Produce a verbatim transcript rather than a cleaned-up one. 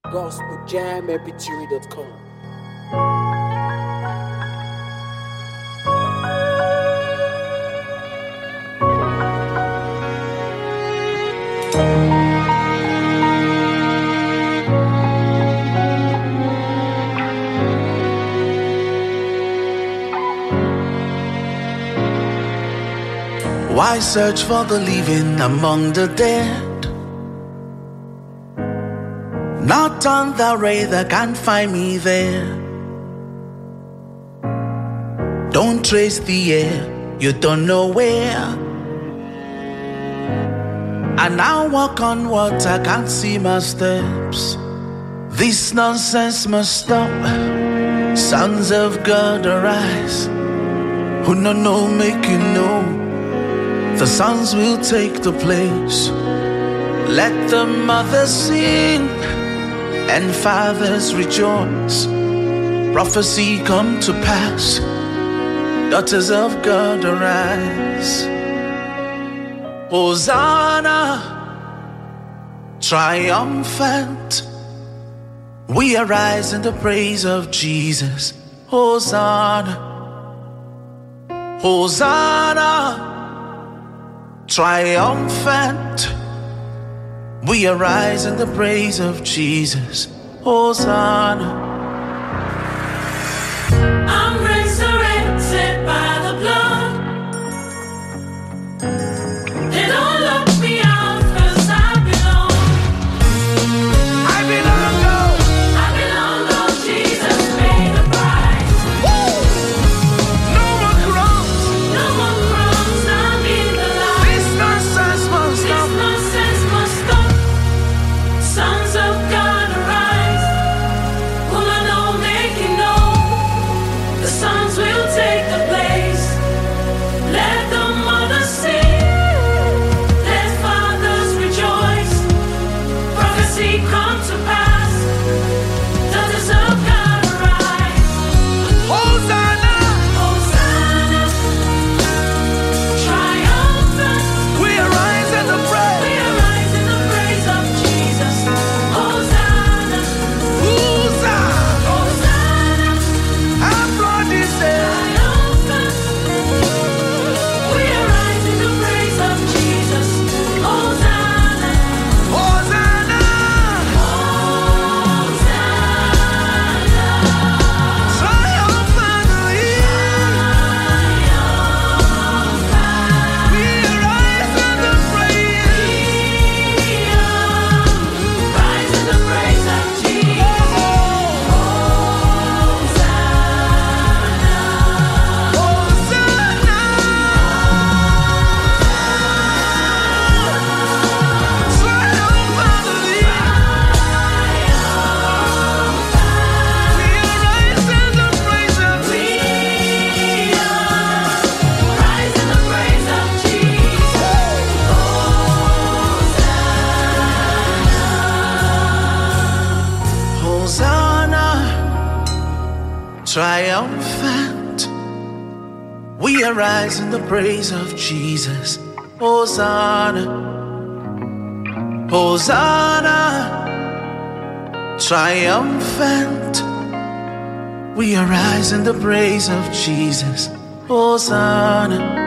gospel jam m p three dot com. Why search for the living among the dead? Not on the radar, can't find me there. Don't trace the air, you don't know where. I now walk on water, can't see my steps. This nonsense must stop. Sons of God, arise. Who no know, make you know. The sons will take the place. Let the mothers sing and fathers rejoice. Prophecy come to pass. Daughters of God, arise. Hosanna, triumphant. We arise in the praise of Jesus. Hosanna, Hosanna, triumphant. We arise in the praise of Jesus. Hosanna. I'm resurrected by the blood. They don't lock me out 'cause I belong. I belong, oh. I belong, oh, Jesus paid the price. Woo! No more crumbs. No more crumbs, I'm in the light. This nonsense must This stop. nonsense must stop. Sons of God, arise. Will I know, make you know. The sons will take the place. Let the mothers sing. Let fathers rejoice. Prophecy come to pass. Daughters of God, arise. Hosanna. Hosanna, triumphant. We arise in the We praise. arise in the praise of Jesus. Hosanna, Hosanna. Hosanna, I'm Lord, he said. triumphant. We arise in the praise of Jesus. Hosanna, Hosanna. Hosanna, Triumphantly. We arise in the praise. rise in the praise of Jesus. Rise in the praise of Jesus. Hosanna, triumphant. We arise in the praise of Jesus. Hosanna, Hosanna, triumphant. We arise in the praise of Jesus. Hosanna.